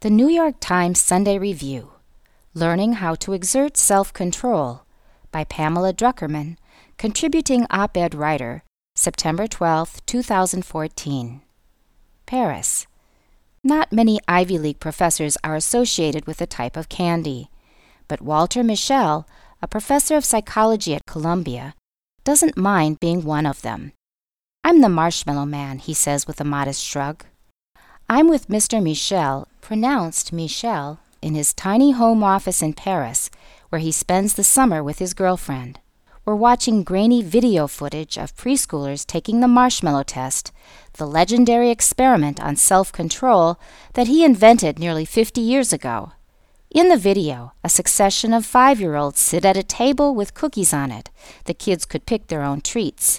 The New York Times Sunday Review, Learning How to Exert Self-Control by Pamela Druckerman, contributing op-ed writer, September 12, 2014. Paris. Not many Ivy League professors are associated with the type of candy, but Walter Mischel, a professor of psychology at Columbia, doesn't mind being one of them. "I'm the marshmallow man," he says with a modest shrug. I'm with Mr. Mischel, pronounced Michel, in his tiny home office in Paris, where he spends the summer with his girlfriend. We're watching grainy video footage of preschoolers taking the marshmallow test, the legendary experiment on self-control that he invented nearly 50 years ago. In the video, a succession of 5-year-olds sit at a table with cookies on it. The kids could pick their own treats.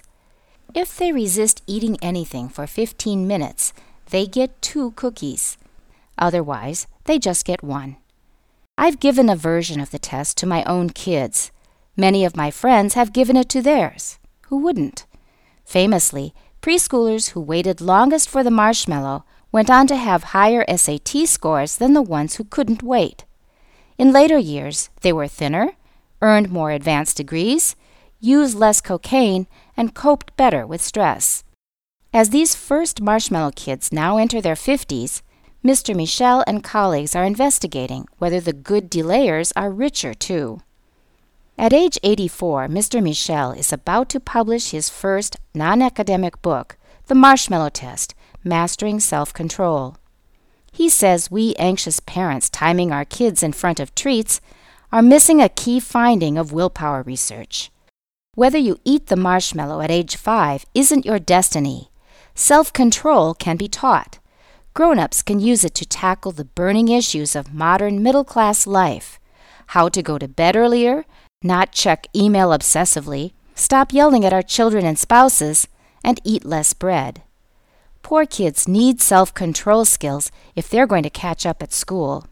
If they resist eating anything for 15 minutes, they get 2 cookies. Otherwise, they just get 1. I've given a version of the test to my own kids. Many of my friends have given it to theirs. Who wouldn't? Famously, preschoolers who waited longest for the marshmallow went on to have higher SAT scores than the ones who couldn't wait. In later years, they were thinner, earned more advanced degrees, used less cocaine, and coped better with stress. As these first marshmallow kids now enter their 50s, Mr. Mischel and colleagues are investigating whether the good delayers are richer too. At age 84, Mr. Mischel is about to publish his first non-academic book, The Marshmallow Test: Mastering Self-Control. He says we anxious parents timing our kids in front of treats are missing a key finding of willpower research. Whether you eat the marshmallow at age 5 isn't your destiny. Self-control can be taught. Grown-ups can use it to tackle the burning issues of modern middle-class life. How to go to bed earlier, not check email obsessively, stop yelling at our children and spouses, and eat less bread. Poor kids need self-control skills if they're going to catch up at school.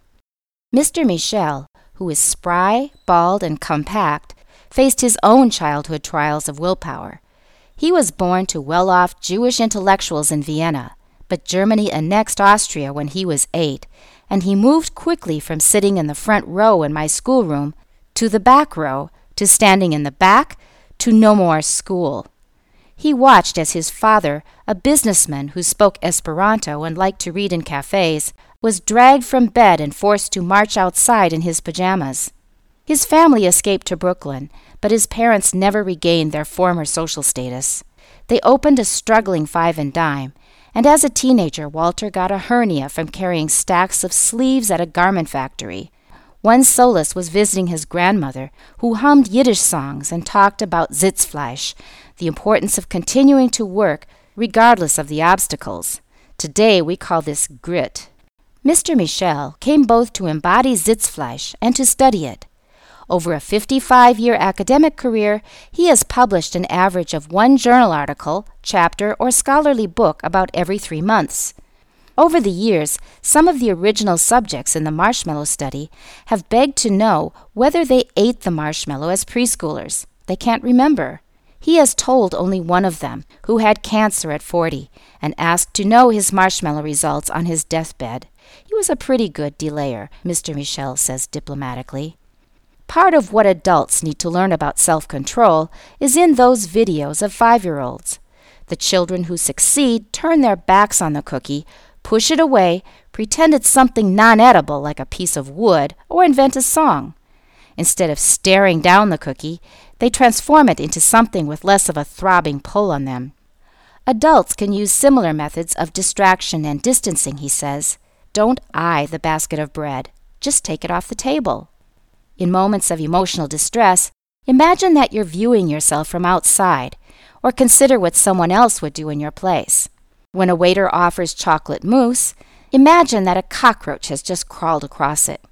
Mr. Mischel, who is spry, bald, and compact, faced his own childhood trials of willpower. He was born to well-off Jewish intellectuals in Vienna, but Germany annexed Austria when he was 8, and he moved quickly from sitting in the front row in my schoolroom to the back row, to standing in the back, to no more school. He watched as his father, a businessman who spoke Esperanto and liked to read in cafes, was dragged from bed and forced to march outside in his pajamas. His family escaped to Brooklyn, but his parents never regained their former social status. They opened a struggling 5 and Dime, and as a teenager, Walter got a hernia from carrying stacks of sleeves at a garment factory. One solace was visiting his grandmother, who hummed Yiddish songs and talked about Sitzfleisch, the importance of continuing to work regardless of the obstacles. Today we call this grit. Mr. Mischel came both to embody Sitzfleisch and to study it. Over a 55-year academic career, he has published an average of 1 journal article, chapter, or scholarly book about every 3 months. Over the years, some of the original subjects in the marshmallow study have begged to know whether they ate the marshmallow as preschoolers. They can't remember. He has told only one of them, who had cancer at 40, and asked to know his marshmallow results on his deathbed. He was a pretty good delayer, Mr. Mischel says diplomatically. Part of what adults need to learn about self-control is in those videos of 5-year-olds. The children who succeed turn their backs on the cookie, push it away, pretend it's something non-edible like a piece of wood, or invent a song. Instead of staring down the cookie, they transform it into something with less of a throbbing pull on them. Adults can use similar methods of distraction and distancing, he says. Don't eye the basket of bread. Just take it off the table. In moments of emotional distress, imagine that you're viewing yourself from outside, or consider what someone else would do in your place. When a waiter offers chocolate mousse, imagine that a cockroach has just crawled across it.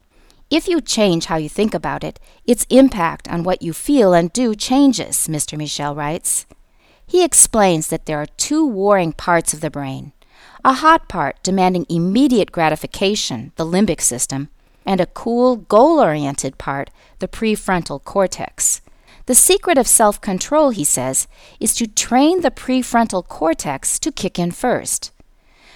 If you change how you think about it, its impact on what you feel and do changes, Mr. Mischel writes. He explains that there are 2 warring parts of the brain, a hot part demanding immediate gratification, the limbic system, and a cool, goal-oriented part, the prefrontal cortex. The secret of self-control, he says, is to train the prefrontal cortex to kick in first.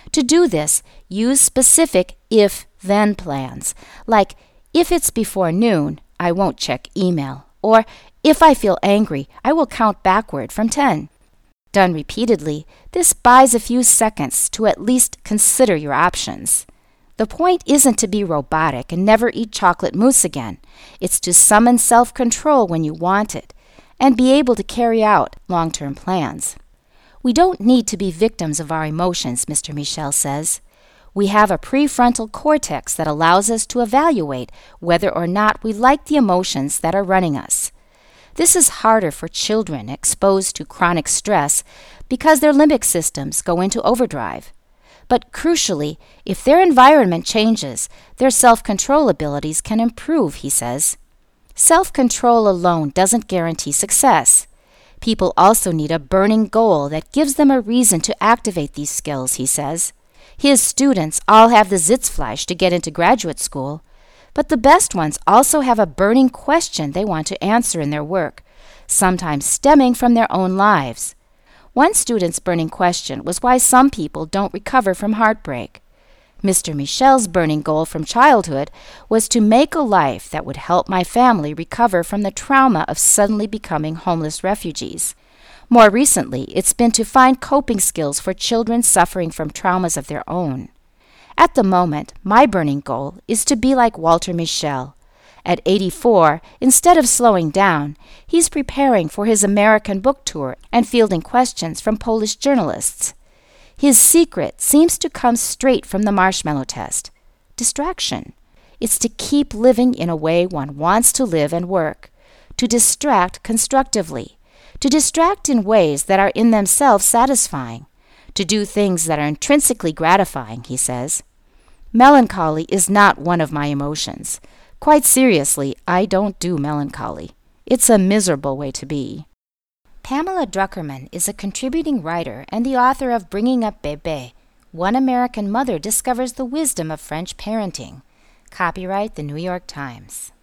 To do this, use specific if-then plans, like, if it's before noon, I won't check email, or if I feel angry, I will count backward from 10. Done repeatedly, this buys a few seconds to at least consider your options. The point isn't to be robotic and never eat chocolate mousse again. It's to summon self-control when you want it and be able to carry out long-term plans. We don't need to be victims of our emotions, Mr. Michel says. We have a prefrontal cortex that allows us to evaluate whether or not we like the emotions that are running us. This is harder for children exposed to chronic stress because their limbic systems go into overdrive. But crucially, if their environment changes, their self-control abilities can improve, he says. Self-control alone doesn't guarantee success. People also need a burning goal that gives them a reason to activate these skills, he says. His students all have the Sitzfleisch to get into graduate school, but the best ones also have a burning question they want to answer in their work, sometimes stemming from their own lives. One student's burning question was why some people don't recover from heartbreak. Mr. Michel's burning goal from childhood was to make a life that would help my family recover from the trauma of suddenly becoming homeless refugees. More recently, it's been to find coping skills for children suffering from traumas of their own. At the moment, my burning goal is to be like Walter Michel. At 84, instead of slowing down, he's preparing for his American book tour and fielding questions from Polish journalists. His secret seems to come straight from the marshmallow test: distraction. It's to keep living in a way one wants to live and work, to distract constructively, to distract in ways that are in themselves satisfying, to do things that are intrinsically gratifying, he says. Melancholy is not one of my emotions. Quite seriously, I don't do melancholy. It's a miserable way to be. Pamela Druckerman is a contributing writer and the author of Bringing Up Bébé. One American Mother Discovers the Wisdom of French Parenting. Copyright The New York Times.